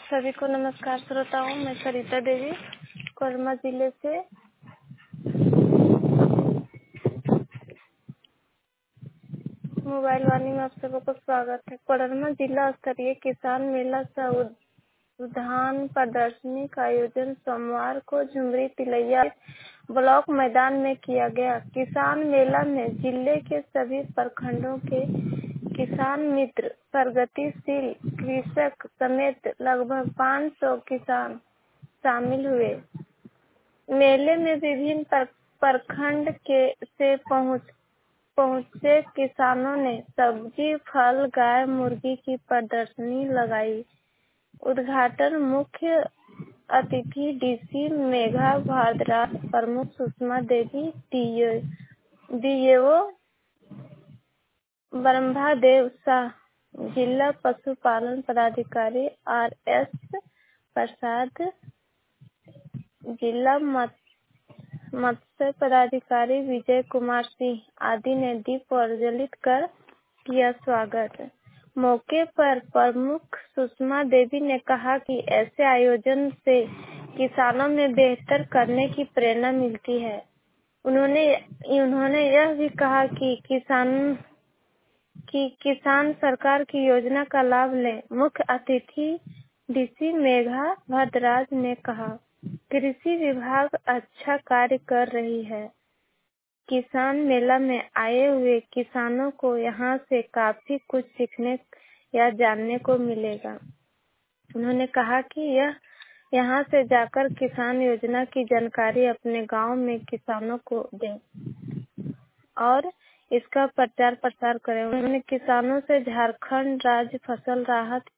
सभी को नमस्कार श्रोताओं, मैं सरिता देवी कोडरमा जिले से। मोबाइल वाणी में आप सबों को स्वागत है। कोडरमा जिला स्तरीय किसान मेला सह उद्यान प्रदर्शनी का आयोजन सोमवार को झुमरी तिलैया ब्लॉक मैदान में किया गया। किसान मेला में जिले के सभी प्रखंडों के किसान मित्र, प्रगतिशील कृषक समेत लगभग 500 किसान शामिल हुए। मेले में विभिन्न प्रखंड से पहुंचे किसानों ने सब्जी, फल, गाय, मुर्गी की प्रदर्शनी लगाई। उद्घाटन मुख्य अतिथि डीसी मेघा भारद्वाज, प्रमुख सुषमा देवी, डीएओ ब्रह्मदेव शाह, जिला पशुपालन पदाधिकारी आरएस प्रसाद, जिला मत्स्य पदाधिकारी विजय कुमार सिंह आदि ने दीप प्रज्वलित कर किया स्वागत। मौके पर प्रमुख सुषमा देवी ने कहा कि ऐसे आयोजन से किसानों में बेहतर करने की प्रेरणा मिलती है। उन्होंने यह भी कहा कि किसान सरकार की योजना का लाभ लें। मुख्य अतिथि डीसी मेघा भारद्वाज ने कहा, कृषि विभाग अच्छा कार्य कर रही है। किसान मेला में आए हुए किसानों को यहाँ से काफी कुछ सीखने या जानने को मिलेगा। उन्होंने कहा कि यहाँ से जाकर किसान योजना की जानकारी अपने गांव में किसानों को दें और इसका प्रचार प्रसार करें। उन्होंने किसानों से झारखंड राज्य फसल राहत